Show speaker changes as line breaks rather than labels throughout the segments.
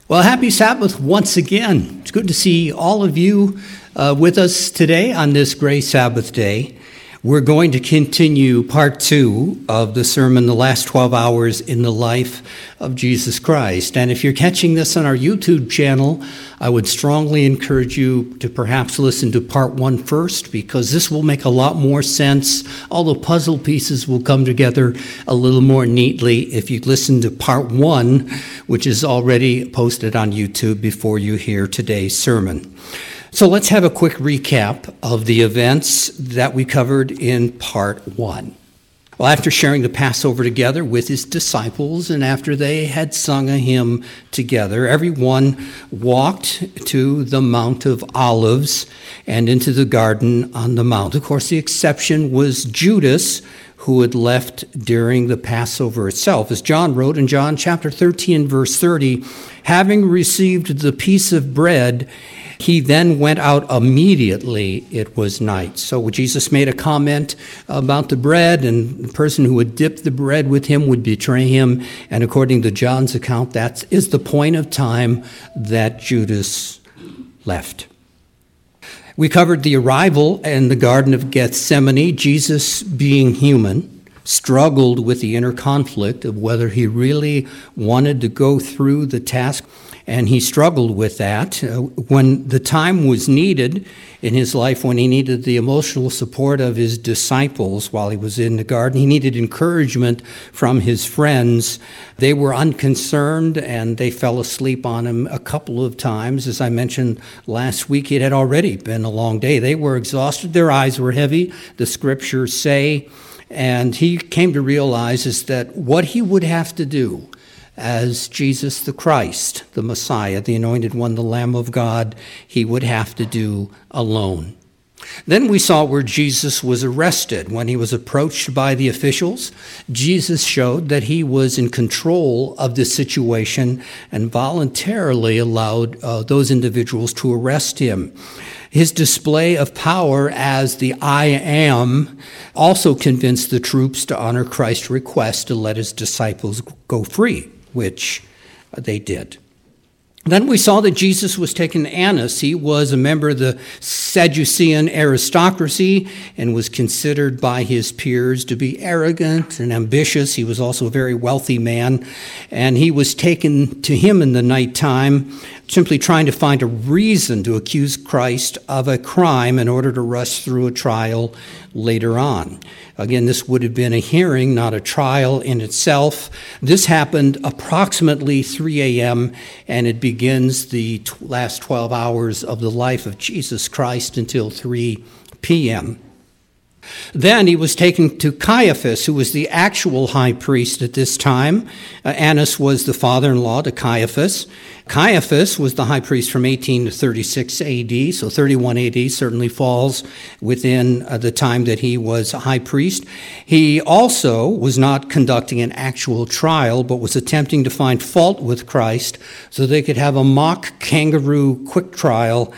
Well, happy Sabbath once again. It's good to see all of you with us today on this great Sabbath day. We're going to continue part 2 of the sermon, The Last 12 Hours in the Life of Jesus Christ. And if you're catching this on our YouTube channel, I would strongly encourage you to perhaps listen to part 1 first, because this will make a lot more sense. All the puzzle pieces will come together a little more neatly if you listen to part 1, which is already posted on YouTube before you hear today's sermon. So let's have a quick recap of the events that we covered in part 1. Well, after sharing the Passover together with his disciples and after they had sung a hymn together, everyone walked to the Mount of Olives and into the garden on the mount. Of course, the exception was Judas, who had left during the Passover itself. As John wrote in John chapter 13, verse 30, having received the piece of bread, he then went out immediately. It was night. So Jesus made a comment about the bread, and the person who would dip the bread with him would betray him. And according to John's account, that is the point of time that Judas left. We covered the arrival in the Garden of Gethsemane. Jesus, being human, struggled with the inner conflict of whether he really wanted to go through the task. And he struggled with that. When the time was needed in his life, when he needed the emotional support of his disciples while he was in the garden, he needed encouragement from his friends. They were unconcerned, and they fell asleep on him a couple of times. As I mentioned last week, it had already been a long day. They were exhausted. Their eyes were heavy, the scriptures say. And he came to realize is that what he would have to do as Jesus the Christ, the Messiah, the Anointed One, the Lamb of God, he would have to do alone. Then we saw where Jesus was arrested. When he was approached by the officials, Jesus showed that he was in control of the situation and voluntarily allowed those individuals to arrest him. His display of power as the I Am also convinced the troops to honor Christ's request to let his disciples go free, which they did. Then we saw that Jesus was taken to Annas. He was a member of the Sadducean aristocracy and was considered by his peers to be arrogant and ambitious. He was also a very wealthy man, and he was taken to him in the nighttime, simply trying to find a reason to accuse Christ of a crime in order to rush through a trial later on. Again, this would have been a hearing, not a trial in itself. This happened approximately 3 a.m., and it begins the last 12 hours of the life of Jesus Christ until 3 p.m. Then he was taken to Caiaphas, who was the actual high priest at this time. Annas was the father-in-law to Caiaphas. Caiaphas was the high priest from 18 to 36 AD, so 31 AD certainly falls within the time that he was high priest. He also was not conducting an actual trial, but was attempting to find fault with Christ so they could have a mock kangaroo quick trial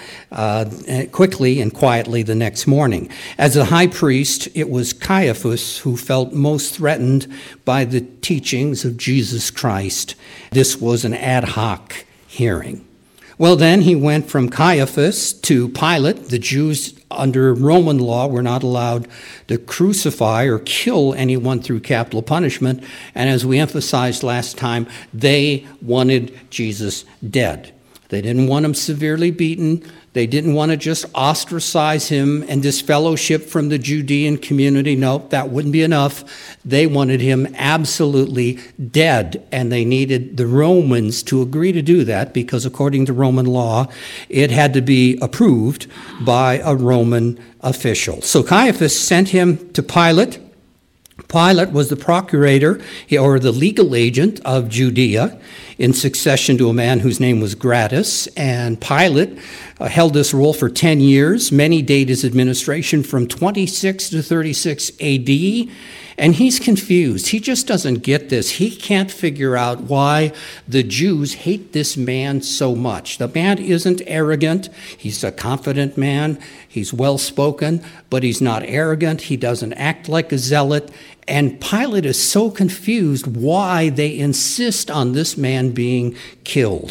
quickly and quietly the next morning. As the high priest, it was Caiaphas who felt most threatened by the teachings of Jesus Christ. This was an ad hoc hearing. Well, then he went from Caiaphas to Pilate. The Jews under Roman law were not allowed to crucify or kill anyone through capital punishment. And as we emphasized last time, they wanted Jesus dead. They didn't want him severely beaten. They didn't want to just ostracize him and disfellowship from the Judean community. No, that wouldn't be enough. They wanted him absolutely dead, and they needed the Romans to agree to do that because according to Roman law, it had to be approved by a Roman official. So Caiaphas sent him to Pilate. Pilate was the procurator or the legal agent of Judea in succession to a man whose name was Gratus. And Pilate held this role for 10 years. Many date his administration from 26 to 36 AD. And he's confused. He just doesn't get this. He can't figure out why the Jews hate this man so much. The man isn't arrogant. He's a confident man. He's well-spoken, but he's not arrogant. He doesn't act like a zealot. And Pilate is so confused why they insist on this man being killed.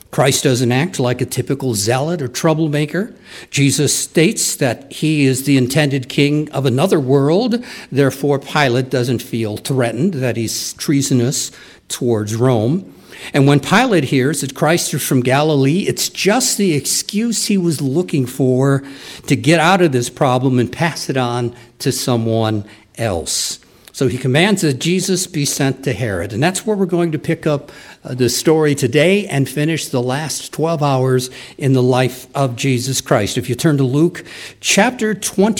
Christ doesn't act like a typical zealot or troublemaker. Jesus states that he is the intended king of another world. Therefore, Pilate doesn't feel threatened that he's treasonous towards Rome. And when Pilate hears that Christ is from Galilee, it's just the excuse he was looking for to get out of this problem and pass it on to someone else. So he commands that Jesus be sent to Herod. And that's where we're going to pick up the story today and finish the last 12 hours in the life of Jesus Christ. If you turn to Luke chapter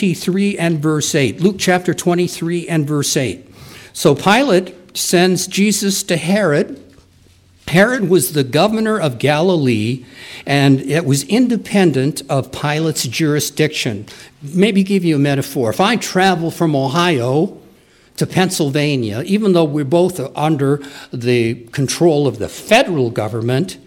23 and verse 8. Luke chapter 23 and verse 8. So Pilate sends Jesus to Herod. Herod was the governor of Galilee, and it was independent of Pilate's jurisdiction. Maybe give you a metaphor. If I travel from Ohio to Pennsylvania, even though we're both under the control of the federal government,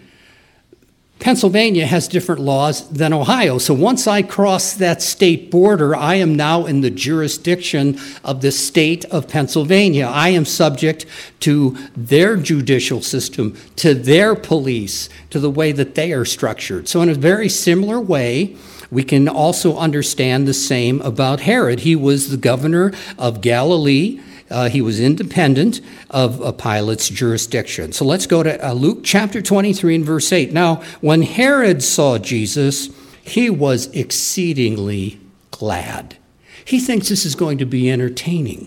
Pennsylvania has different laws than Ohio. So once I cross that state border, I am now in the jurisdiction of the state of Pennsylvania. I am subject to their judicial system, to their police, to the way that they are structured. So in a very similar way, we can also understand the same about Herod. He was the governor of Galilee. He was independent of Pilate's jurisdiction. So let's go to Luke chapter 23 and verse 8. Now, when Herod saw Jesus, he was exceedingly glad. He thinks this is going to be entertaining.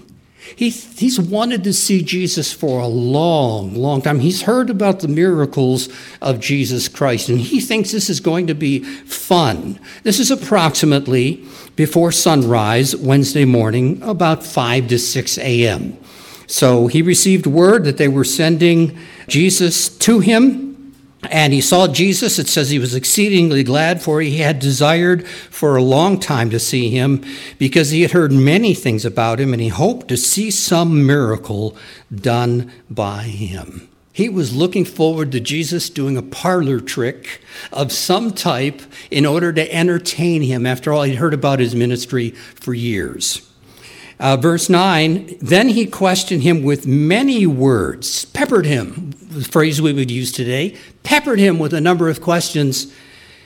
He's wanted to see Jesus for a long, long time. He's heard about the miracles of Jesus Christ, and he thinks this is going to be fun. This is approximately before sunrise, Wednesday morning, about 5 to 6 a.m. So he received word that they were sending Jesus to him. And he saw Jesus. It says he was exceedingly glad, for he had desired for a long time to see him, because he had heard many things about him, and he hoped to see some miracle done by him. He was looking forward to Jesus doing a parlor trick of some type in order to entertain him. After all, he'd heard about his ministry for years. Verse 9, then he questioned him with many words, peppered him, the phrase we would use today, peppered him with a number of questions.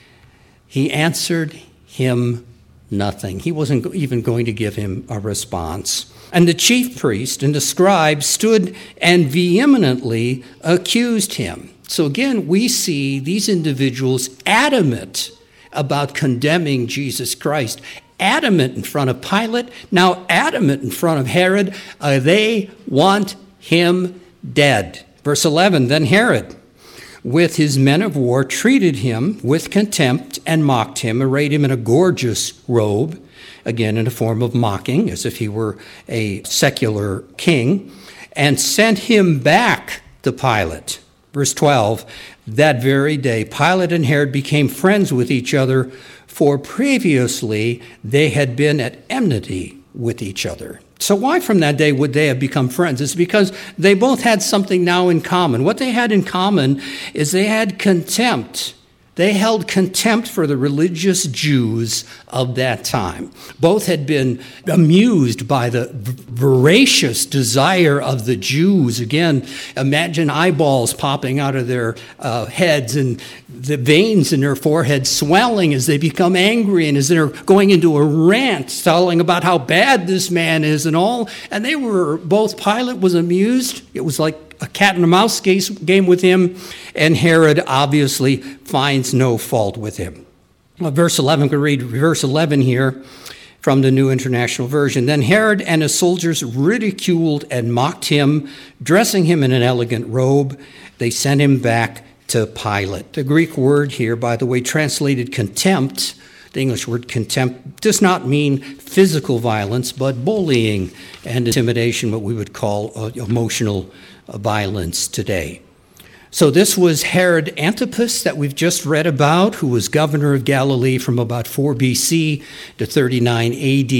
He answered him nothing. He wasn't even going to give him a response. And the chief priest and the scribe stood and vehemently accused him. So again, we see these individuals adamant about condemning Jesus Christ, adamant in front of Pilate, now adamant in front of Herod. They want him dead. Verse 11, then Herod, with his men of war, treated him with contempt and mocked him, arrayed him in a gorgeous robe, again in a form of mocking, as if he were a secular king, and sent him back to Pilate. Verse 12, that very day, Pilate and Herod became friends with each other, for previously they had been at enmity with each other. So why from that day would they have become friends? It's because they both had something now in common. What they had in common is they had contempt. They held contempt for the religious Jews of that time. Both had been amused by the voracious desire of the Jews. Again, imagine eyeballs popping out of their heads and the veins in their foreheads swelling as they become angry and as they're going into a rant telling about how bad this man is and all. And they were, both Pilate was amused. It was like a cat and a mouse game with him, and Herod obviously finds no fault with him. Verse 11, we can read verse 11 here from the New International Version. Then Herod and his soldiers ridiculed and mocked him, dressing him in an elegant robe. They sent him back to Pilate. The Greek word here, by the way, translated contempt, the English word contempt, does not mean physical violence, but bullying and intimidation, what we would call emotional violence today. So this was Herod Antipas that we've just read about, who was governor of Galilee from about 4 BC to 39 AD.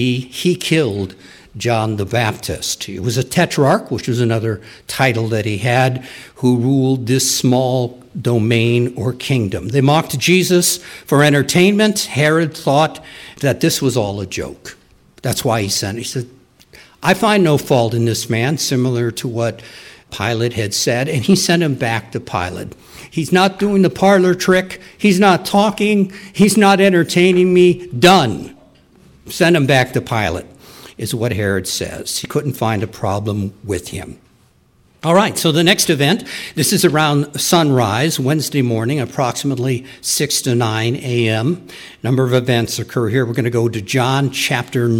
He killed John the Baptist. He was a tetrarch, which was another title that he had, who ruled this small domain or kingdom. They mocked Jesus for entertainment. Herod thought that this was all a joke. That's why he sent. He said, I find no fault in this man, similar to what Pilate had said, and he sent him back to Pilate. He's not doing the parlor trick. He's not talking. He's not entertaining me. Done. Send him back to Pilate, is what Herod says. He couldn't find a problem with him. All right, so the next event, this is around sunrise, Wednesday morning, approximately 6 to 9 a.m. A number of events occur here. We're going to go to John chapter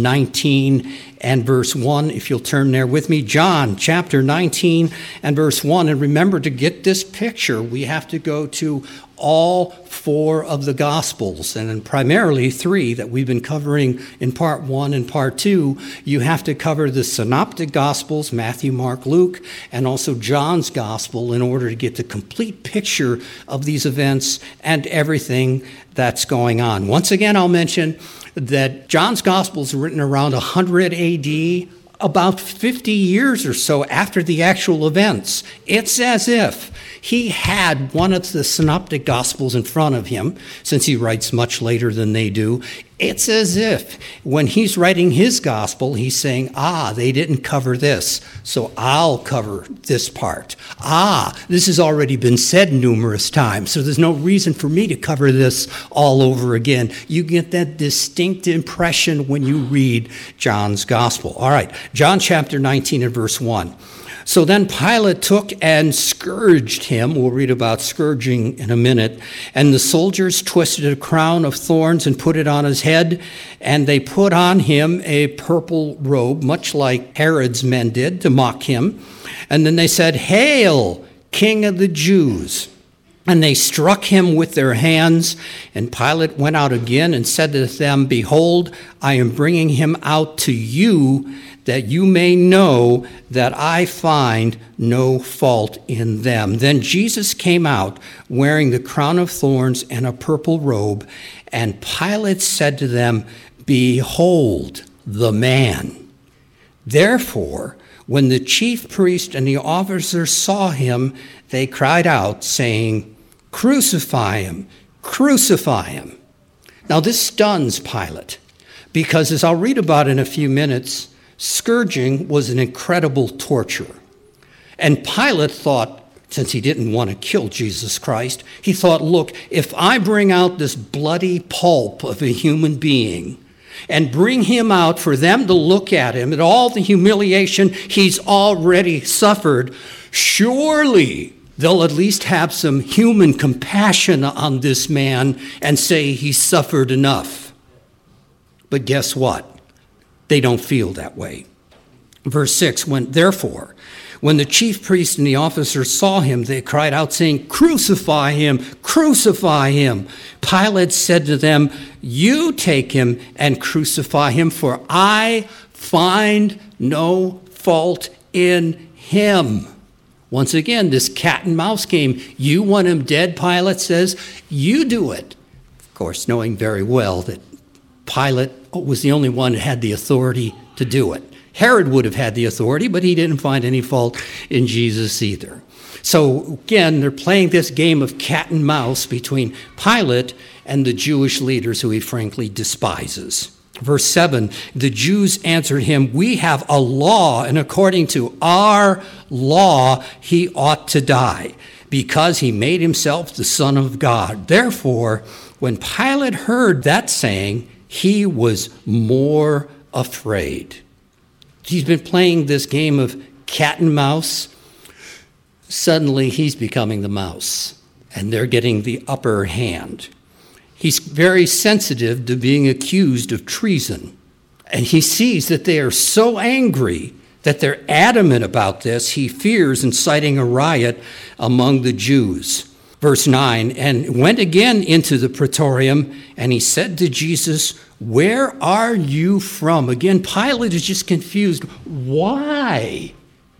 19 and verse 1. If you'll turn there with me, John chapter 19 and verse 1. And remember, to get this picture, we have to go to all 4 of the Gospels, and primarily 3 that we've been covering in part 1 and part 2. You have to cover the Synoptic Gospels, Matthew, Mark, Luke, and also John's Gospel in order to get the complete picture of these events and everything that's going on. Once again, I'll mention that John's Gospel is written around 100 AD, about 50 years or so after the actual events. It's as if he had one of the Synoptic Gospels in front of him, since he writes much later than they do. It's as if when he's writing his gospel, he's saying, they didn't cover this, so I'll cover this part. This has already been said numerous times, so there's no reason for me to cover this all over again. You get that distinct impression when you read John's gospel. All right, John chapter 19 and verse 1. So then Pilate took and scourged him. We'll read about scourging in a minute. And the soldiers twisted a crown of thorns and put it on his head. And they put on him a purple robe, much like Herod's men did, to mock him. And then they said, "Hail, King of the Jews!" And they struck him with their hands. And Pilate went out again and said to them, "Behold, I am bringing him out to you, that you may know that I find no fault in them." Then Jesus came out wearing the crown of thorns and a purple robe. And Pilate said to them, "Behold the man." Therefore, when the chief priest and the officers saw him, they cried out, saying, "Crucify him, crucify him." Now this stuns Pilate, because as I'll read about in a few minutes, scourging was an incredible torture. And Pilate thought, since he didn't want to kill Jesus Christ, he thought, look, if I bring out this bloody pulp of a human being and bring him out for them to look at him and all the humiliation he's already suffered, surely they'll at least have some human compassion on this man and say he suffered enough. But guess what? They don't feel that way. Verse 6, Therefore, when the chief priest and the officers saw him, they cried out, saying, "Crucify him, crucify him." Pilate said to them, "You take him and crucify him, for I find no fault in him." Once again, this cat and mouse game. You want him dead, Pilate says. You do it. Of course, knowing very well that Pilate was the only one who had the authority to do it. Herod would have had the authority, but he didn't find any fault in Jesus either. So again, they're playing this game of cat and mouse between Pilate and the Jewish leaders who he frankly despises. Verse 7, the Jews answered him, "We have a law, and according to our law, he ought to die, because he made himself the Son of God." Therefore, when Pilate heard that saying, he was more afraid. He's been playing this game of cat and mouse. Suddenly, he's becoming the mouse, and they're getting the upper hand. He's very sensitive to being accused of treason, and he sees that they are so angry that they're adamant about this. He fears inciting a riot among the Jews. Verse 9, and went again into the praetorium, and he said to Jesus, "Where are you from?" Again, Pilate is just confused. Why?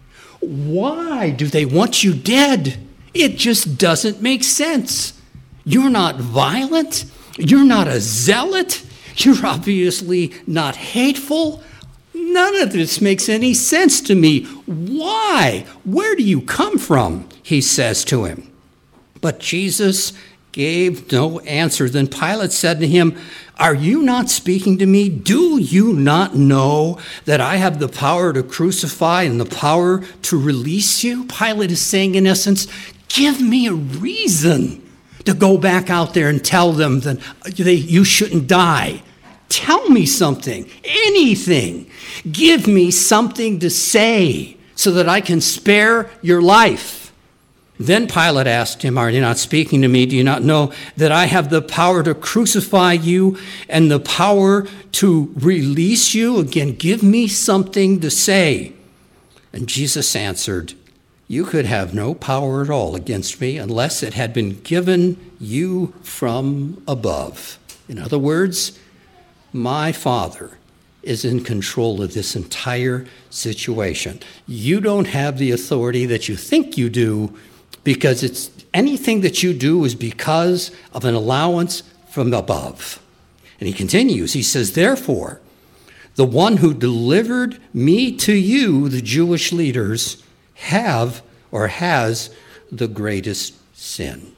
Why do they want you dead? It just doesn't make sense. You're not violent. You're not a zealot. You're obviously not hateful. None of this makes any sense to me. Why? Where do you come from? He says to him. But Jesus gave no answer. Then Pilate said to him, "Are you not speaking to me? Do you not know that I have the power to crucify and the power to release you?" Pilate is saying, in essence, Give me a reason to go back out there and tell them that you shouldn't die. Tell me something, anything. Give me something to say so that I can spare your life. Then Pilate asked him, are you not speaking to me? Do you not know that I have the power to crucify you and the power to release you? Again, give me something to say. And Jesus answered, you could have no power at all against me unless it had been given you from above. In other words, my Father is in control of this entire situation. You don't have the authority that you think you do, because it's anything that you do is because of an allowance from above. And he continues, he says, therefore, the one who delivered me to you, the Jewish leaders, has the greatest sin.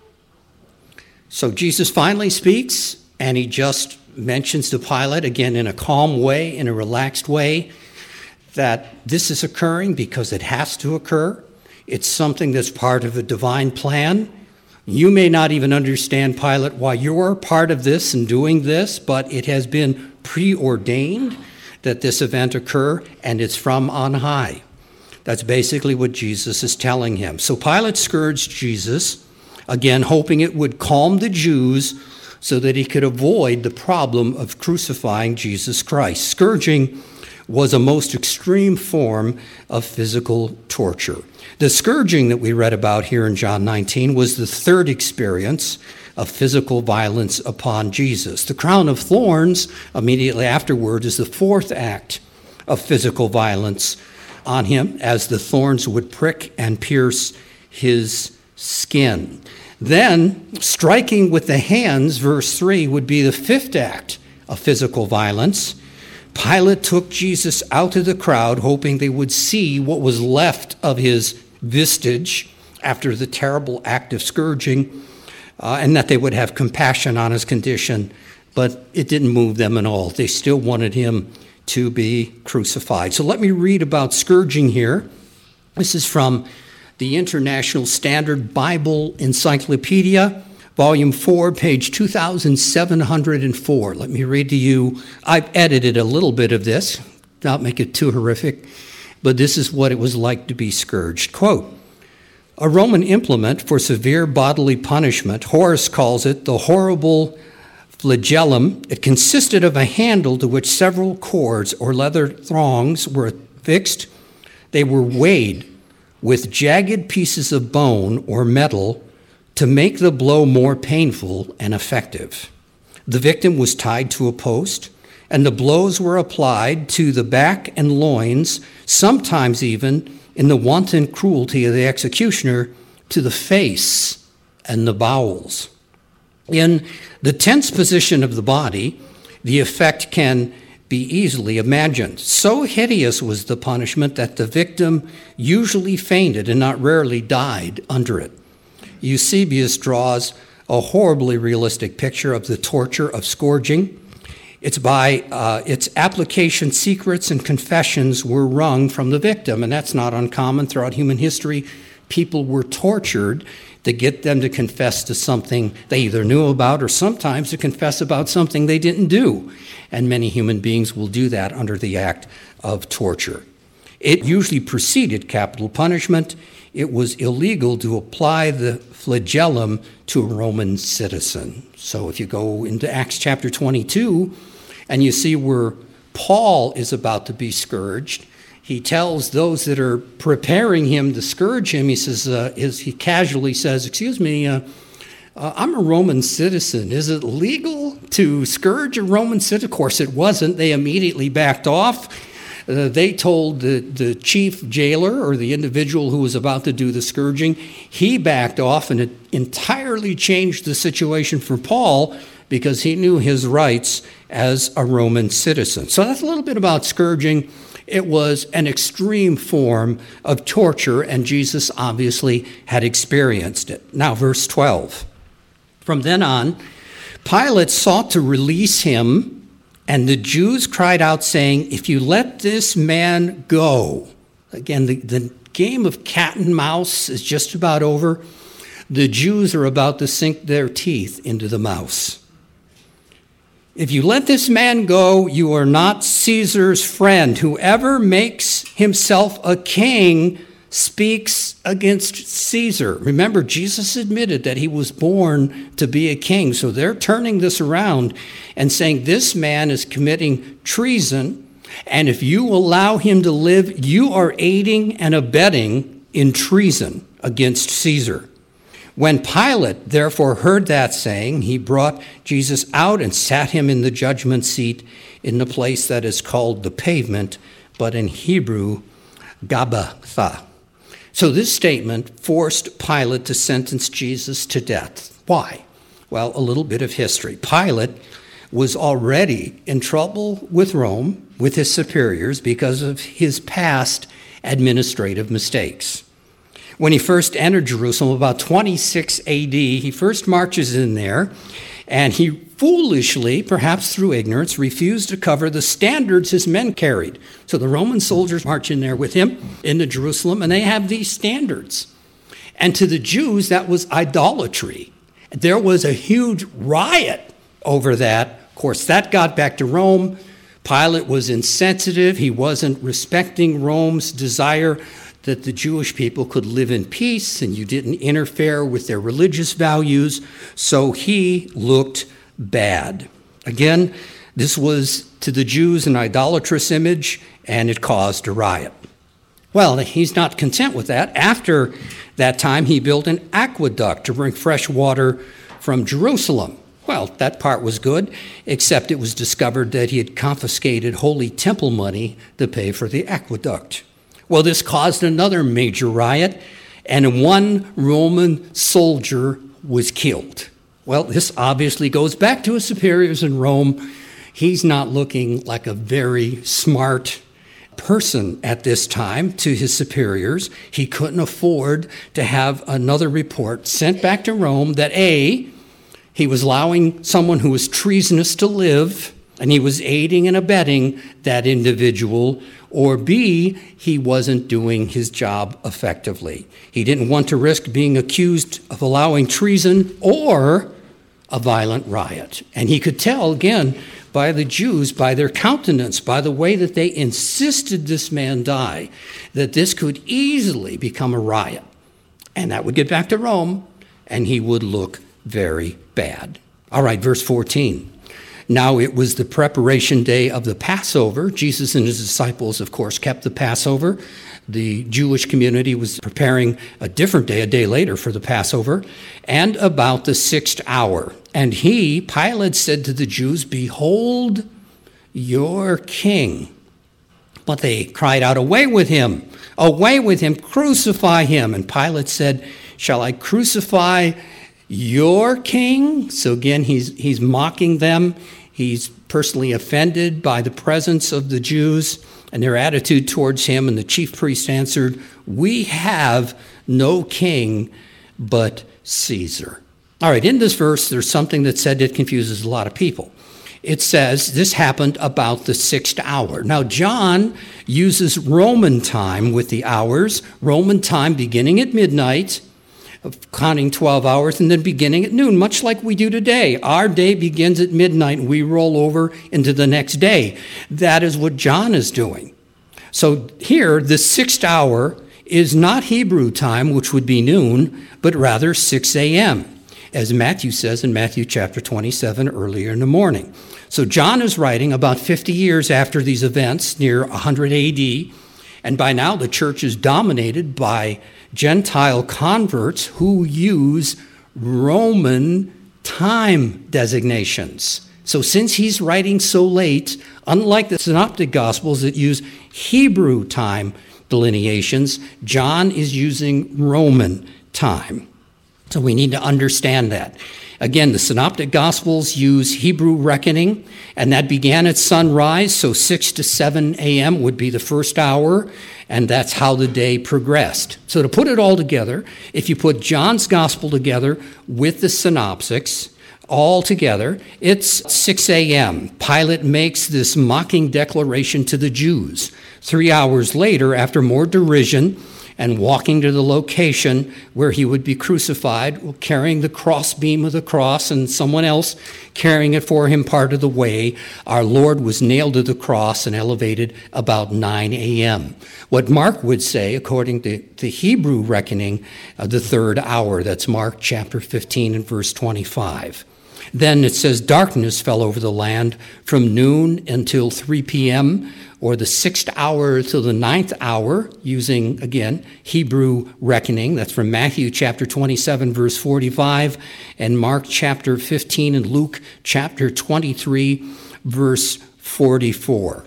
So Jesus finally speaks, and he just mentions to Pilate, again in a calm way, in a relaxed way, that this is occurring because it has to occur. It's something that's part of a divine plan. You may not even understand, Pilate, why you're part of this and doing this, but it has been preordained that this event occur, and it's from on high. That's basically what Jesus is telling him. So Pilate scourged Jesus, again hoping it would calm the Jews so that he could avoid the problem of crucifying Jesus Christ. Scourging was a most extreme form of physical torture. The scourging that we read about here in John 19 was the third experience of physical violence upon Jesus. The crown of thorns immediately afterward is the fourth act of physical violence on him, as the thorns would prick and pierce his skin. Then, striking with the hands, verse 3, would be the fifth act of physical violence. Pilate took Jesus out of the crowd, hoping they would see what was left of his vestige after the terrible act of scourging, and that they would have compassion on his condition. But it didn't move them at all. They still wanted him to be crucified. So let me read about scourging here. This is from the International Standard Bible Encyclopedia, Volume 4, page 2704. Let me read to you. I've edited a little bit of this, not make it too horrific, but this is what it was like to be scourged. Quote, a Roman implement for severe bodily punishment, Horace calls it the horrible flagellum. It consisted of a handle to which several cords or leather thongs were fixed. They were weighed with jagged pieces of bone or metal to make the blow more painful and effective. The victim was tied to a post, and the blows were applied to the back and loins, sometimes even, in the wanton cruelty of the executioner, to the face and the bowels. In the tense position of the body, the effect can be easily imagined. So hideous was the punishment that the victim usually fainted and not rarely died under it. Eusebius draws a horribly realistic picture of the torture of scourging. It's by its application, secrets and confessions were wrung from the victim, and that's not uncommon throughout human history. People were tortured to get them to confess to something they either knew about or sometimes to confess about something they didn't do. And many human beings will do that under the act of torture. It usually preceded capital punishment. It was illegal to apply the flagellum to a Roman citizen. So if you go into Acts chapter 22 and you see where Paul is about to be scourged, he tells those that are preparing him to scourge him, he says, he casually says, excuse me, I'm a Roman citizen. Is it legal to scourge a Roman citizen? Of course it wasn't. They immediately backed off. They told the chief jailer, or the individual who was about to do the scourging, he backed off, and it entirely changed the situation for Paul because he knew his rights as a Roman citizen. So that's a little bit about scourging. It was an extreme form of torture, and Jesus obviously had experienced it. Now, verse 12. From then on, Pilate sought to release him, and the Jews cried out, saying, if you let this man go. Again, the game of cat and mouse is just about over. The Jews are about to sink their teeth into the mouse. If you let this man go, you are not Caesar's friend. Whoever makes himself a king speaks against Caesar. Remember, Jesus admitted that he was born to be a king. So they're turning this around and saying this man is committing treason. And if you allow him to live, you are aiding and abetting in treason against Caesar. When Pilate therefore heard that saying, he brought Jesus out and sat him in the judgment seat in the place that is called the pavement, but in Hebrew, Gabbatha. So this statement forced Pilate to sentence Jesus to death. Why? Well, a little bit of history. Pilate was already in trouble with Rome, with his superiors, because of his past administrative mistakes. When he first entered Jerusalem, about 26 AD, he first marches in there, and he foolishly, perhaps through ignorance, refused to cover the standards his men carried. So the Roman soldiers march in there with him into Jerusalem, and they have these standards. And to the Jews, that was idolatry. There was a huge riot over that. Of course, that got back to Rome. Pilate was insensitive. He wasn't respecting Rome's desire that the Jewish people could live in peace and you didn't interfere with their religious values. So he looked bad. Again, this was to the Jews an idolatrous image, and it caused a riot. Well, he's not content with that. After that time, he built an aqueduct to bring fresh water from Jerusalem. Well, that part was good, except it was discovered that he had confiscated holy temple money to pay for the aqueduct. Well, this caused another major riot, and one Roman soldier was killed. Well, this obviously goes back to his superiors in Rome. He's not looking like a very smart person at this time to his superiors. He couldn't afford to have another report sent back to Rome that A, he was allowing someone who was treasonous to live, and he was aiding and abetting that individual, or B, he wasn't doing his job effectively. He didn't want to risk being accused of allowing treason or a violent riot. And he could tell, again, by the Jews, by their countenance, by the way that they insisted this man die, that this could easily become a riot. And that would get back to Rome, and he would look very bad. All right, verse 14. Now it was the preparation day of the Passover. Jesus and his disciples, of course, kept the Passover. The Jewish community was preparing a different day, a day later, for the Passover, and about the 6th hour. And he, Pilate, said to the Jews, "Behold your king." But they cried out, "Away with him! Away with him! Crucify him!" And Pilate said, "Shall I crucify your king?" So again, he's mocking them. He's personally offended by the presence of the Jews and their attitude towards him. And the chief priest answered, "We have no king but Caesar." All right, in this verse, there's something that said that confuses a lot of people. It says this happened about the 6th hour. Now, John uses Roman time with the hours, Roman time beginning at midnight, counting 12 hours, and then beginning at noon, much like we do today. Our day begins at midnight, and we roll over into the next day. That is what John is doing. So here, the 6th hour is not Hebrew time, which would be noon, but rather 6 a.m., as Matthew says in Matthew chapter 27, earlier in the morning. So John is writing about 50 years after these events, near 100 AD, and by now the church is dominated by Gentile converts who use Roman time designations. So since he's writing so late, unlike the Synoptic Gospels that use Hebrew time delineations, John is using Roman time. So we need to understand that. Again, the Synoptic Gospels use Hebrew reckoning, and that began at sunrise, so 6 to 7 a.m. would be the first hour, and that's how the day progressed. So to put it all together, if you put John's Gospel together with the Synoptics, all together, it's 6 a.m. Pilate makes this mocking declaration to the Jews. 3 hours later, after more derision and walking to the location where he would be crucified, carrying the crossbeam of the cross and someone else carrying it for him part of the way, our Lord was nailed to the cross and elevated about 9 a.m. What Mark would say, according to the Hebrew reckoning, the third hour. That's Mark chapter 15 and verse 25. Then it says darkness fell over the land from noon until 3 p.m., or the 6th hour till the 9th hour, using, again, Hebrew reckoning. That's from Matthew chapter 27, verse 45, and Mark chapter 15, and Luke chapter 23, verse 44.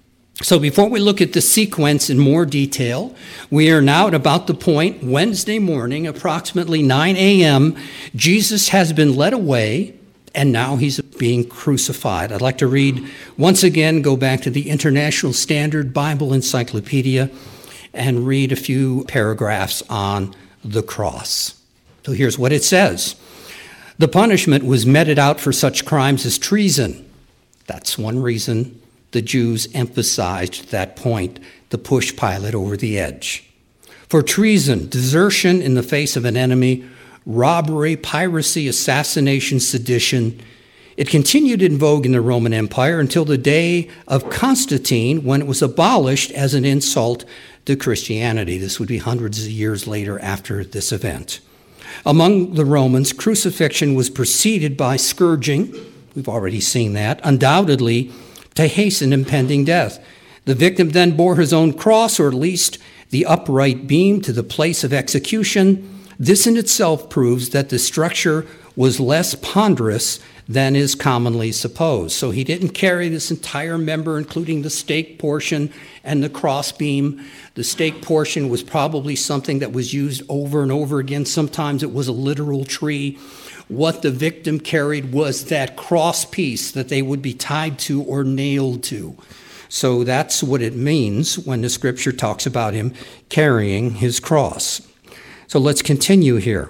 So before we look at the sequence in more detail, we are now at about the point, Wednesday morning, approximately 9 a.m., Jesus has been led away, and now he's being crucified. I'd like to read, once again, go back to the International Standard Bible Encyclopedia and read a few paragraphs on the cross. So here's what it says. The punishment was meted out for such crimes as treason. That's one reason the Jews emphasized that point to push Pilate over the edge. For treason, desertion in the face of an enemy, robbery, piracy, assassination, sedition. It continued in vogue in the Roman Empire until the day of Constantine, when it was abolished as an insult to Christianity. This would be hundreds of years later after this event. Among the Romans, crucifixion was preceded by scourging. We've already seen that, undoubtedly to hasten impending death. The victim then bore his own cross, or at least the upright beam, to the place of execution. This in itself proves that the structure was less ponderous than is commonly supposed. So he didn't carry this entire member, including the stake portion and the crossbeam. The stake portion was probably something that was used over and over again. Sometimes it was a literal tree. What the victim carried was that cross piece that they would be tied to or nailed to. So that's what it means when the scripture talks about him carrying his cross. So let's continue here.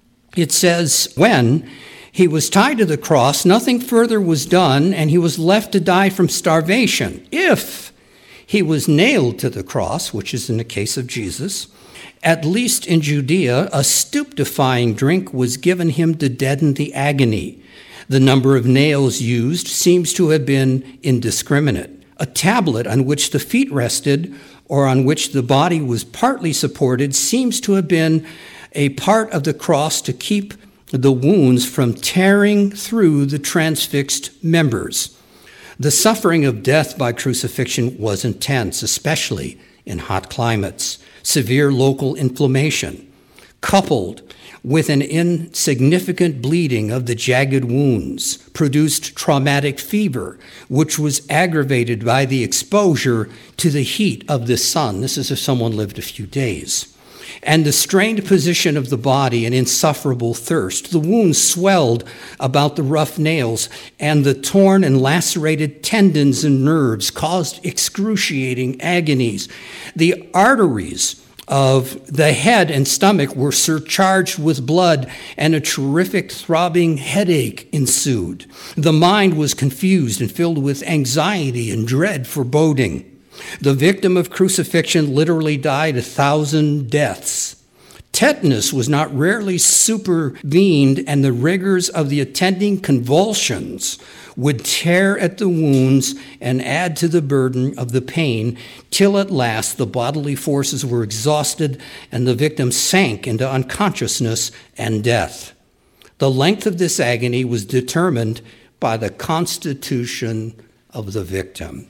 It says, when he was tied to the cross, nothing further was done, and he was left to die from starvation. If he was nailed to the cross, which is in the case of Jesus, at least in Judea, a stupefying drink was given him to deaden the agony. The number of nails used seems to have been indiscriminate. A tablet on which the feet rested, or on which the body was partly supported, seems to have been a part of the cross to keep the wounds from tearing through the transfixed members. The suffering of death by crucifixion was intense, especially in hot climates. Severe local inflammation, coupled with an insignificant bleeding of the jagged wounds, produced traumatic fever, which was aggravated by the exposure to the heat of the sun. This is if someone lived a few days. And the strained position of the body and insufferable thirst. The wounds swelled about the rough nails, and the torn and lacerated tendons and nerves caused excruciating agonies. The arteries of the head and stomach were surcharged with blood, and a terrific throbbing headache ensued. The mind was confused and filled with anxiety and dread foreboding. The victim of crucifixion literally died 1,000 deaths. Tetanus was not rarely supervened, and the rigors of the attending convulsions would tear at the wounds and add to the burden of the pain, till at last the bodily forces were exhausted and the victim sank into unconsciousness and death. The length of this agony was determined by the constitution of the victim.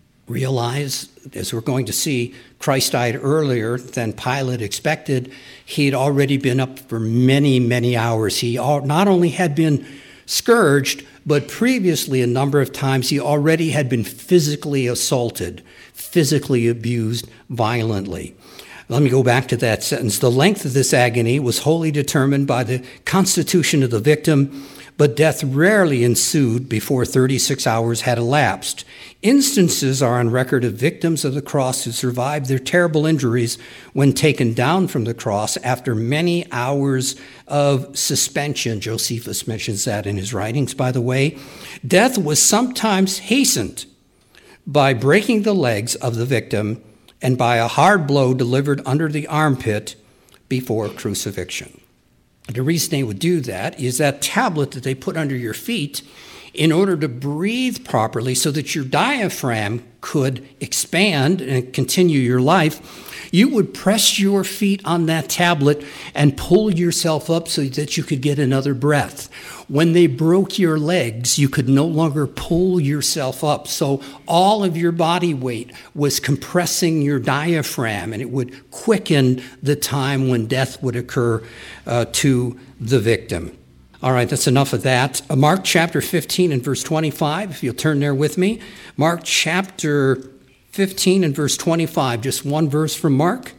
Realize, as we're going to see, Christ died earlier than Pilate expected. He had already been up for many, many hours. He not only had been scourged, but previously a number of times he already had been physically assaulted, physically abused violently. Let me go back to that sentence. The length of this agony was wholly determined by the constitution of the victim, but death rarely ensued before 36 hours had elapsed. Instances are on record of victims of the cross who survived their terrible injuries when taken down from the cross after many hours of suspension. Josephus mentions that in his writings, by the way. Death was sometimes hastened by breaking the legs of the victim and by a hard blow delivered under the armpit before crucifixion. The reason they would do that is that tablet that they put under your feet in order to breathe properly so that your diaphragm could expand and continue your life. You would press your feet on that tablet and pull yourself up so that you could get another breath. When they broke your legs, you could no longer pull yourself up. So all of your body weight was compressing your diaphragm, and it would quicken the time when death would occur to the victim. All right, that's enough of that. Mark chapter 15 and verse 25, if you'll turn there with me. Mark chapter 15 and verse 25, just one verse from Mark.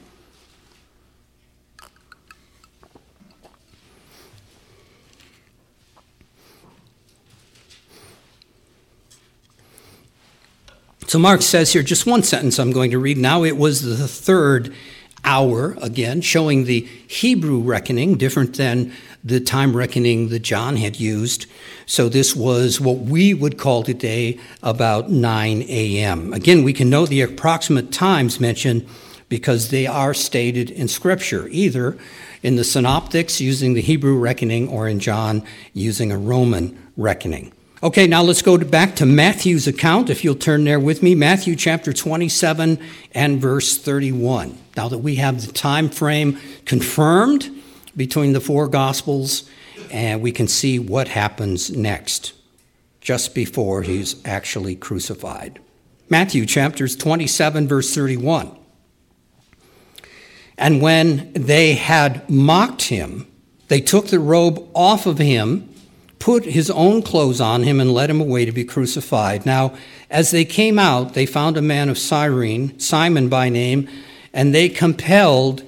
So Mark says here, just one sentence I'm going to read now. It was the third hour, again, showing the Hebrew reckoning, different than the time reckoning that John had used. So this was what we would call today about 9 a.m. Again, we can know the approximate times mentioned because they are stated in Scripture, either in the Synoptics using the Hebrew reckoning or in John using a Roman reckoning. Okay, now let's go back to Matthew's account, if you'll turn there with me. Matthew chapter 27 and verse 31. Now that we have the time frame confirmed between the four Gospels, and we can see what happens next, just before he's actually crucified. Matthew chapters 27, verse 31. And when they had mocked him, they took the robe off of him, put his own clothes on him, and led him away to be crucified. Now, as they came out, they found a man of Cyrene, Simon by name, and they compelled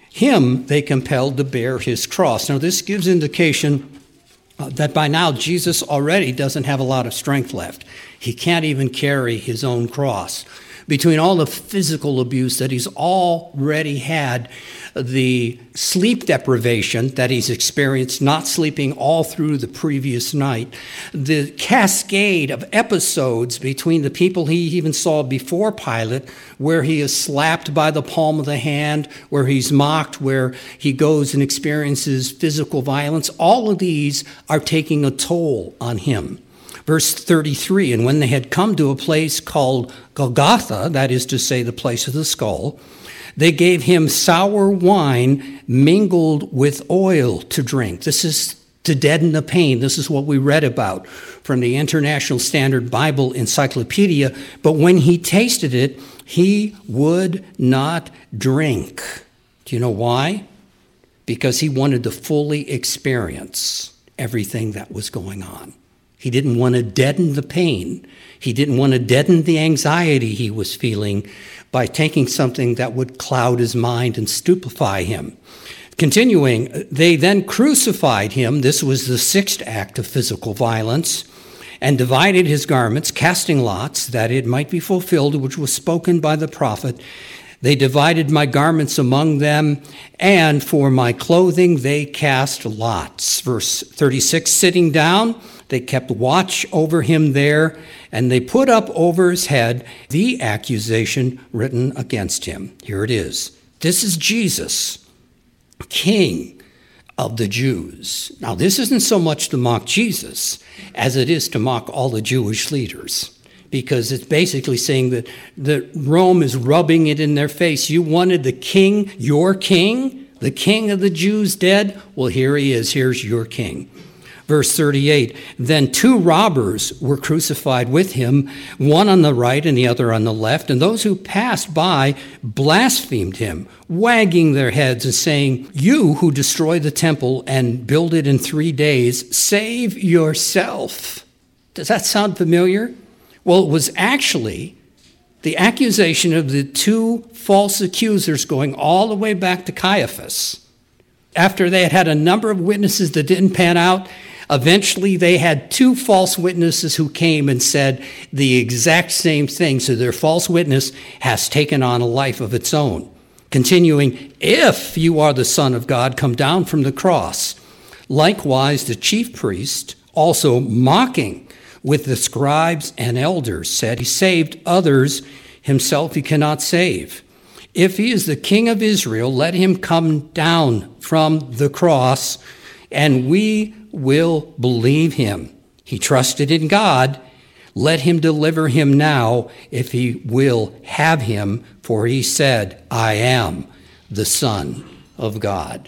to bear his cross. Now, this gives indication that by now Jesus already doesn't have a lot of strength left. He can't even carry his own cross. Between all the physical abuse that he's already had, the sleep deprivation that he's experienced, not sleeping all through the previous night, the cascade of episodes between the people he even saw before Pilate, where he is slapped by the palm of the hand, where he's mocked, where he goes and experiences physical violence, all of these are taking a toll on him. Verse 33, and when they had come to a place called Golgotha, that is to say the place of the skull, they gave him sour wine mingled with oil to drink. This is to deaden the pain. This is what we read about from the International Standard Bible Encyclopedia. But when he tasted it, he would not drink. Do you know why? Because he wanted to fully experience everything that was going on. He didn't want to deaden the pain. He didn't want to deaden the anxiety he was feeling by taking something that would cloud his mind and stupefy him. Continuing, they then crucified him. This was the sixth act of physical violence, and divided his garments, casting lots, that it might be fulfilled, which was spoken by the prophet. They divided my garments among them, and for my clothing they cast lots. Verse 36, sitting down, they kept watch over him there, and they put up over his head the accusation written against him. Here it is. This is Jesus, King of the Jews. Now, this isn't so much to mock Jesus as it is to mock all the Jewish leaders, because it's basically saying that Rome is rubbing it in their face. You wanted the king, your king, the king of the Jews dead? Well, here he is. Here's your king. Verse 38, then two robbers were crucified with him, one on the right and the other on the left. And those who passed by blasphemed him, wagging their heads and saying, you who destroy the temple and build it in 3 days, save yourself. Does that sound familiar? Well, it was actually the accusation of the two false accusers going all the way back to Caiaphas. After they had a number of witnesses that didn't pan out, eventually they had two false witnesses who came and said the exact same thing. So their false witness has taken on a life of its own. Continuing, if you are the Son of God, come down from the cross. Likewise, the chief priest, also mocking with the scribes and elders, said he saved others, himself he cannot save. If he is the King of Israel, let him come down from the cross, and we will believe him. He trusted in God. Let him deliver him now, if he will have him, for he said, I am the Son of God.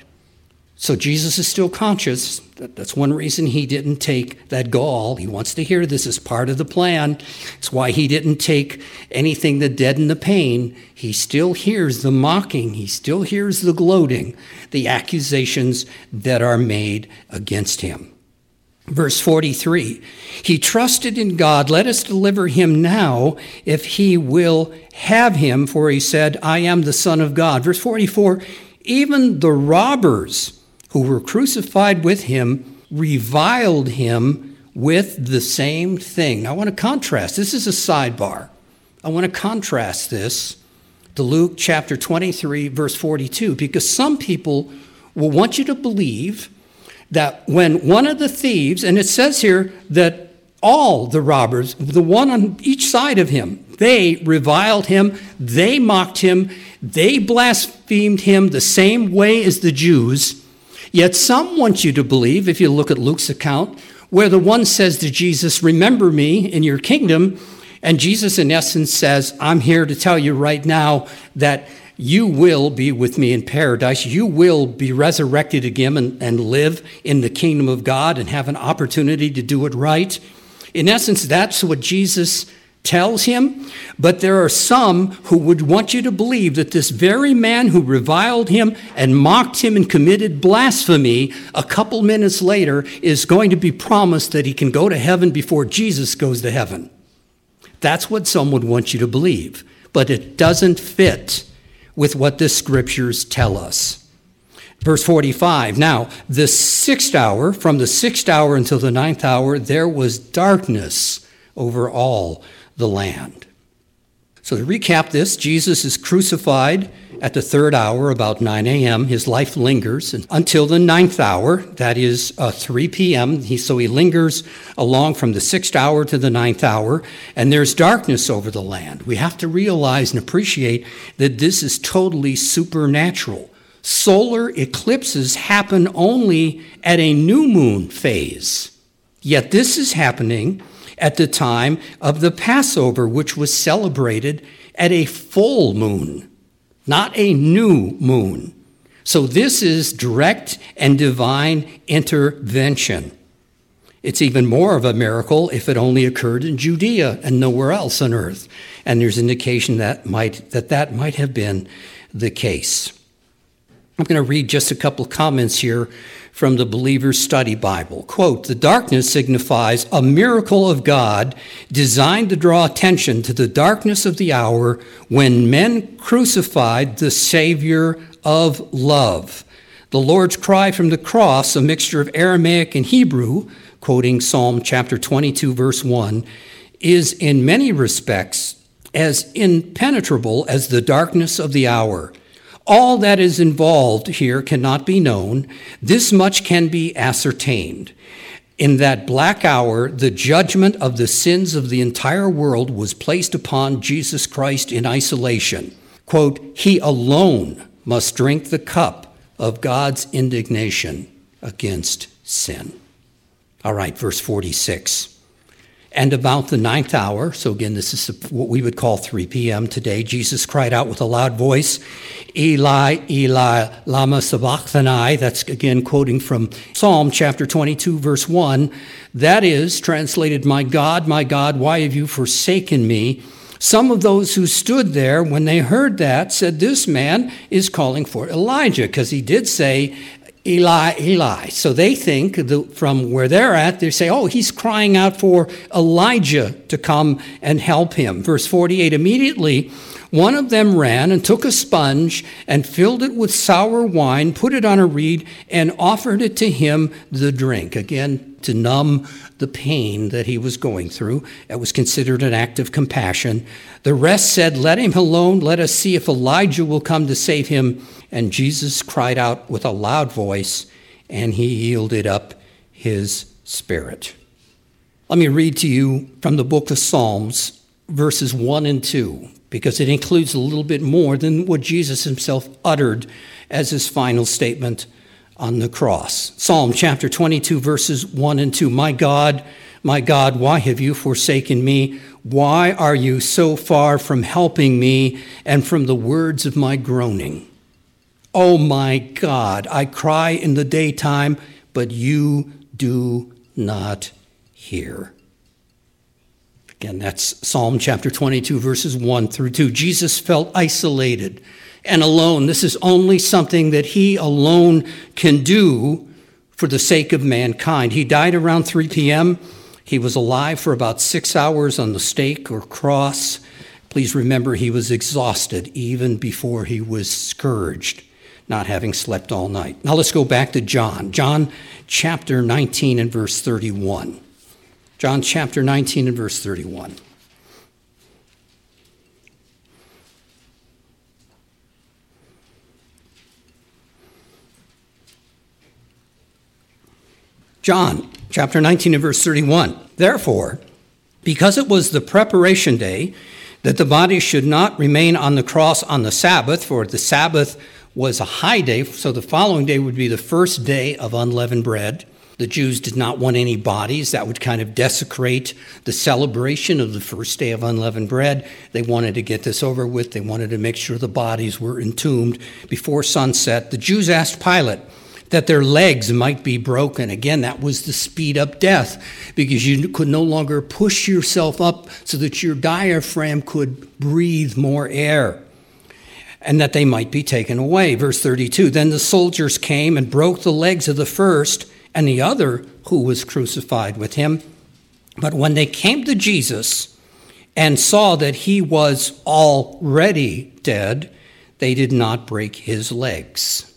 So Jesus is still conscious. That's one reason he didn't take that gall. He wants to hear this as part of the plan. It's why he didn't take anything that deadened the pain. He still hears the mocking. He still hears the gloating, the accusations that are made against him. Verse 43, he trusted in God. Let us deliver him now, if he will have him, for he said, I am the Son of God. Verse 44, even the robbers who were crucified with him reviled him with the same thing. Now, I want to contrast. This is a sidebar. I want to contrast this to Luke chapter 23, verse 42, because some people will want you to believe that when one of the thieves, and it says here that all the robbers, the one on each side of him, they reviled him, they mocked him, they blasphemed him the same way as the Jews. Yet some want you to believe, if you look at Luke's account, where the one says to Jesus, remember me in your kingdom, and Jesus in essence says, I'm here to tell you right now that you will be with me in paradise. You will be resurrected again and live in the kingdom of God and have an opportunity to do it right. In essence, that's what Jesus tells him. But there are some who would want you to believe that this very man who reviled him and mocked him and committed blasphemy a couple minutes later is going to be promised that he can go to heaven before Jesus goes to heaven. That's what some would want you to believe. But it doesn't fit with what the scriptures tell us. Verse 45, now the sixth hour, from the sixth hour until the ninth hour, there was darkness over all the land. So to recap this, Jesus is crucified at the third hour, about 9 a.m. His life lingers until the ninth hour, that is 3 p.m. So he lingers along from the sixth hour to the ninth hour, and there's darkness over the land. We have to realize and appreciate that this is totally supernatural. Solar eclipses happen only at a new moon phase. Yet this is happening at the time of the Passover, which was celebrated at a full moon, not a new moon. So this is direct and divine intervention. It's even more of a miracle if it only occurred in Judea and nowhere else on earth. And there's indication that might have been the case. I'm going to read just a couple comments here from the Believer's Study Bible. Quote, the darkness signifies a miracle of God designed to draw attention to the darkness of the hour when men crucified the Savior of love. The Lord's cry from the cross, a mixture of Aramaic and Hebrew, quoting Psalm chapter 22, verse 1, is in many respects as impenetrable as the darkness of the hour. All that is involved here cannot be known. This much can be ascertained. In that black hour, the judgment of the sins of the entire world was placed upon Jesus Christ in isolation. Quote, he alone must drink the cup of God's indignation against sin. All right, verse 46. And about the ninth hour, so again, this is what we would call 3 p.m. today, Jesus cried out with a loud voice, Eli, Eli, lama sabachthani. That's again quoting from Psalm chapter 22, verse 1. That is translated, my God, why have you forsaken me? Some of those who stood there, when they heard that, said, this man is calling for Elijah, because he did say, Eli, Eli. So they think from where they're at, they say, oh, he's crying out for Elijah to come and help him. Verse 48, immediately one of them ran and took a sponge and filled it with sour wine, put it on a reed, and offered it to him the drink. Again, to numb the pain that he was going through. It was considered an act of compassion. The rest said, let him alone. Let us see if Elijah will come to save him. And Jesus cried out with a loud voice, and he yielded up his spirit. Let me read to you from the book of Psalms, verses 1 and 2, because it includes a little bit more than what Jesus himself uttered as his final statement on the cross. Psalm chapter 22, verses 1 and 2. My God, why have you forsaken me? Why are you so far from helping me and from the words of my groaning? Oh my God, I cry in the daytime, but you do not hear. Again, that's Psalm chapter 22, verses 1 through 2. Jesus felt isolated and alone. This is only something that he alone can do for the sake of mankind. He died around 3 p.m. He was alive for about 6 hours on the stake or cross. Please remember, he was exhausted even before he was scourged, not having slept all night. Now let's go back to John. John chapter 19 and verse 31. John chapter 19 and verse 31. John chapter 19 and verse 31. Therefore, because it was the preparation day, that the body should not remain on the cross on the Sabbath, for the Sabbath was a high day, so the following day would be the first day of unleavened bread. The Jews did not want any bodies. That would kind of desecrate the celebration of the first day of unleavened bread. They wanted to get this over with. They wanted to make sure the bodies were entombed before sunset. The Jews asked Pilate that their legs might be broken. Again, that was to speed up death, because you could no longer push yourself up so that your diaphragm could breathe more air, and that they might be taken away. Verse 32, then the soldiers came and broke the legs of the first and the other who was crucified with him. But when they came to Jesus and saw that he was already dead, they did not break his legs.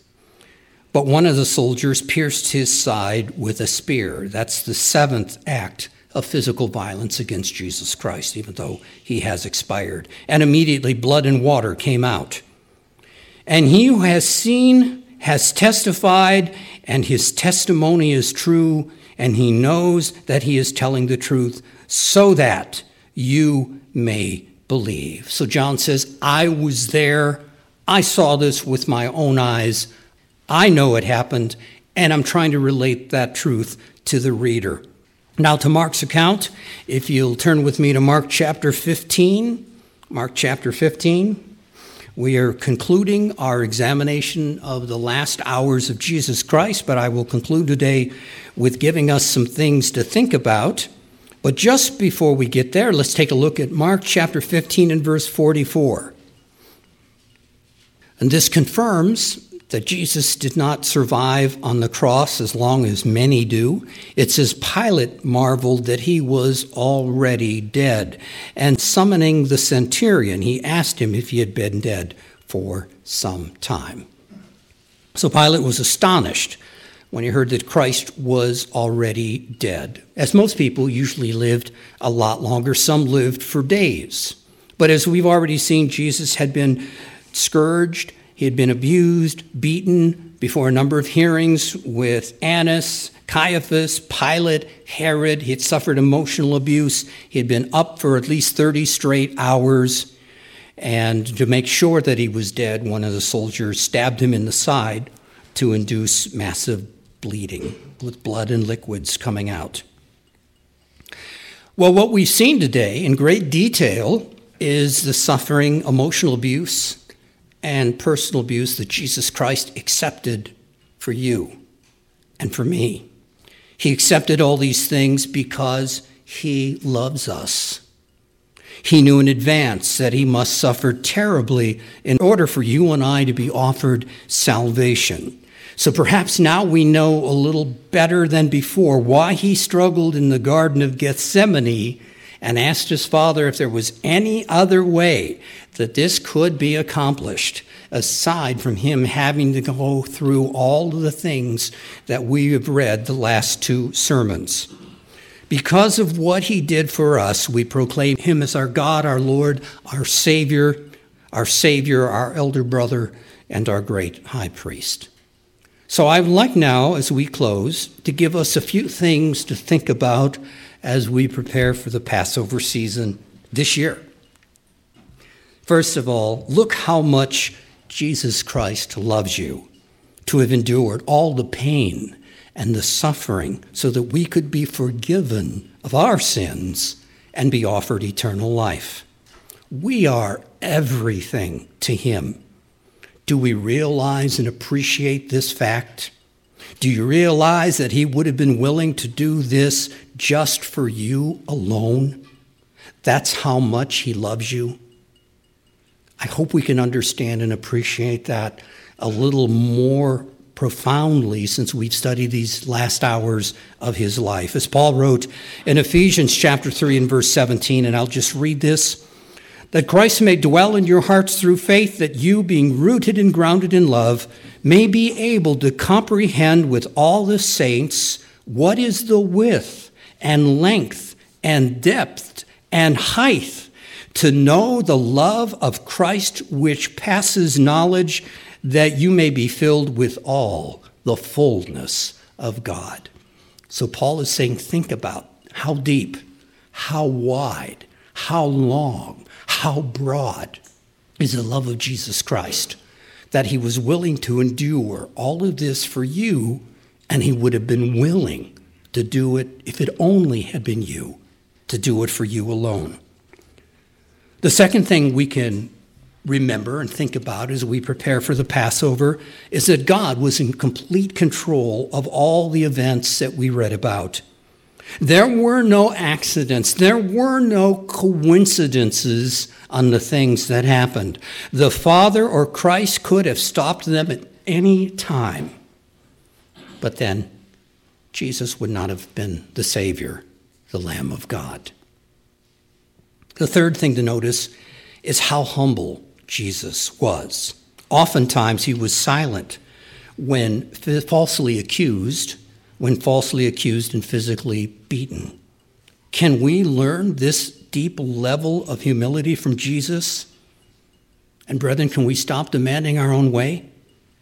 But one of the soldiers pierced his side with a spear. That's the seventh act of physical violence against Jesus Christ, even though he has expired. And immediately blood and water came out. And he who has seen has testified, and his testimony is true, and he knows that he is telling the truth, so that you may believe. So John says, I was there. I saw this with my own eyes. I know it happened, and I'm trying to relate that truth to the reader. Now to Mark's account, if you'll turn with me to Mark chapter 15. Mark chapter 15. We are concluding our examination of the last hours of Jesus Christ, but I will conclude today with giving us some things to think about. But just before we get there, let's take a look at Mark chapter 15 and verse 44. And this confirms that Jesus did not survive on the cross as long as many do. It says Pilate marveled that he was already dead. And summoning the centurion, he asked him if he had been dead for some time. So Pilate was astonished when he heard that Christ was already dead. As most people usually lived a lot longer, some lived for days. But as we've already seen, Jesus had been scourged. He had been abused, beaten before a number of hearings with Annas, Caiaphas, Pilate, Herod. He had suffered emotional abuse. He had been up for at least 30 straight hours. And to make sure that he was dead, one of the soldiers stabbed him in the side to induce massive bleeding with blood and liquids coming out. Well, what we've seen today in great detail is the suffering, emotional abuse, and personal abuse that Jesus Christ accepted for you and for me. He accepted all these things because he loves us. He knew in advance that he must suffer terribly in order for you and I to be offered salvation. So perhaps now we know a little better than before why he struggled in the Garden of Gethsemane and asked his Father if there was any other way that this could be accomplished, aside from him having to go through all of the things that we have read the last two sermons. Because of what he did for us, we proclaim him as our God, our Lord, our Savior, our elder brother, and our great high priest. So I would like now, as we close, to give us a few things to think about as we prepare for the Passover season this year. First of all, look how much Jesus Christ loves you, to have endured all the pain and the suffering so that we could be forgiven of our sins and be offered eternal life. We are everything to him. Do we realize and appreciate this fact? Do you realize that he would have been willing to do this just for you alone? That's how much he loves you. I hope we can understand and appreciate that a little more profoundly since we've studied these last hours of his life. As Paul wrote in Ephesians chapter 3 and verse 17, and I'll just read this, that Christ may dwell in your hearts through faith, that you, being rooted and grounded in love, may be able to comprehend with all the saints what is the width and length and depth and height, to know the love of Christ which passes knowledge, that you may be filled with all the fullness of God. So Paul is saying, think about how deep, how wide, how long, how broad is the love of Jesus Christ, that he was willing to endure all of this for you, and he would have been willing to do it if it only had been you, to do it for you alone. The second thing we can remember and think about as we prepare for the Passover is that God was in complete control of all the events that we read about. There were no accidents. There were no coincidences on the things that happened. The Father or Christ could have stopped them at any time. But then Jesus would not have been the Savior, the Lamb of God. The third thing to notice is how humble Jesus was. Oftentimes he was silent when falsely accused and physically beaten. Can we learn this deep level of humility from Jesus? And brethren, can we stop demanding our own way?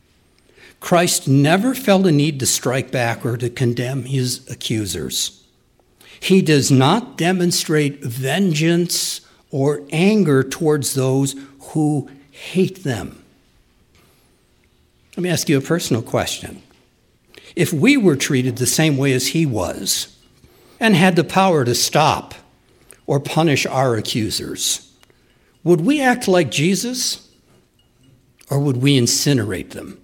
Christ never felt a need to strike back or to condemn his accusers. He does not demonstrate vengeance or anger towards those who hate them. Let me ask you a personal question. If we were treated the same way as he was and had the power to stop or punish our accusers, would we act like Jesus or would we incinerate them?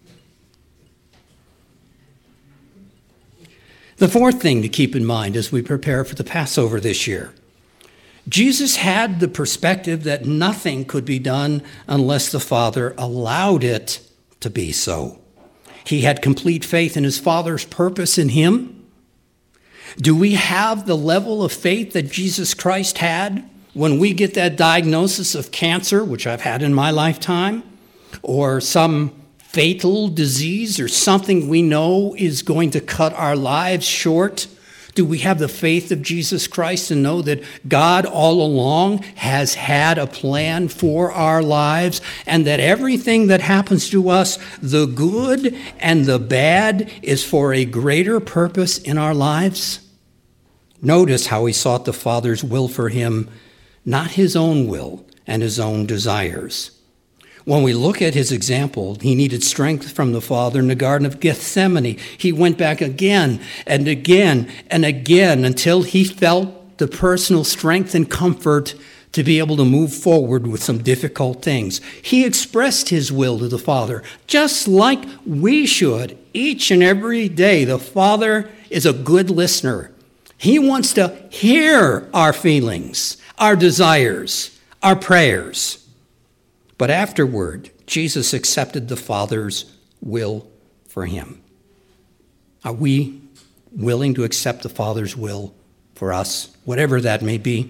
The fourth thing to keep in mind as we prepare for the Passover this year, Jesus had the perspective that nothing could be done unless the Father allowed it to be so. He had complete faith in his Father's purpose in him. Do we have the level of faith that Jesus Christ had when we get that diagnosis of cancer, which I've had in my lifetime, or some fatal disease or something we know is going to cut our lives short? Do we have the faith of Jesus Christ to know that God all along has had a plan for our lives and that everything that happens to us, the good and the bad, is for a greater purpose in our lives? Notice how he sought the Father's will for him, not his own will and his own desires. When we look at his example, he needed strength from the Father in the Garden of Gethsemane. He went back again and again and again until he felt the personal strength and comfort to be able to move forward with some difficult things. He expressed his will to the Father, just like we should each and every day. The Father is a good listener. He wants to hear our feelings, our desires, our prayers. But afterward, Jesus accepted the Father's will for him. Are we willing to accept the Father's will for us, whatever that may be?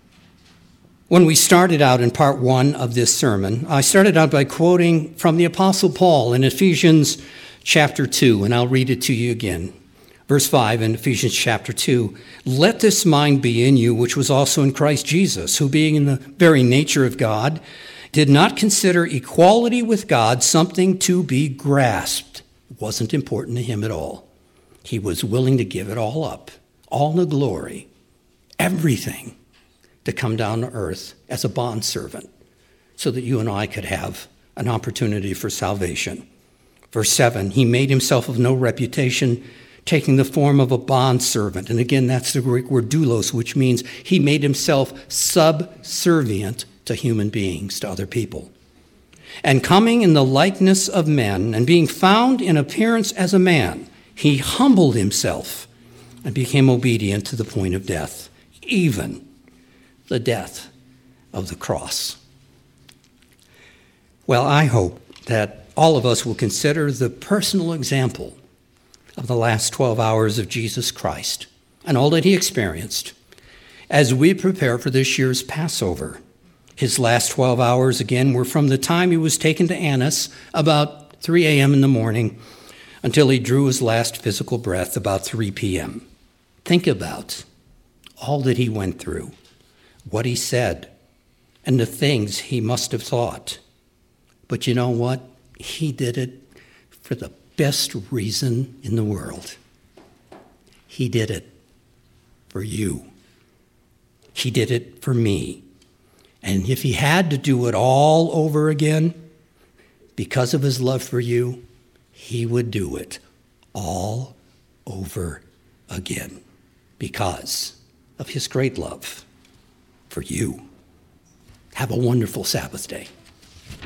When we started out in part 1 of this sermon, I started out by quoting from the Apostle Paul in Ephesians chapter 2, and I'll read it to you again. Verse 5 in Ephesians chapter 2, "Let this mind be in you, which was also in Christ Jesus, who being in the very nature of God, did not consider equality with God something to be grasped." It wasn't important to him at all. He was willing to give it all up, all the glory, everything, to come down to earth as a bondservant, so that you and I could have an opportunity for salvation. Verse 7, he made himself of no reputation, taking the form of a bondservant. And again, that's the Greek word doulos, which means he made himself subservient to human beings, to other people. And coming in the likeness of men, and being found in appearance as a man, he humbled himself and became obedient to the point of death, even the death of the cross. Well, I hope that all of us will consider the personal example of the last 12 hours of Jesus Christ and all that he experienced as we prepare for this year's Passover. His last 12 hours, again, were from the time he was taken to Annas, about 3 a.m. in the morning, until he drew his last physical breath, about 3 p.m. Think about all that he went through, what he said, and the things he must have thought. But you know what? He did it for the best reason in the world. He did it for you. He did it for me. And if he had to do it all over again, because of his love for you, he would do it all over again because of his great love for you. Have a wonderful Sabbath day.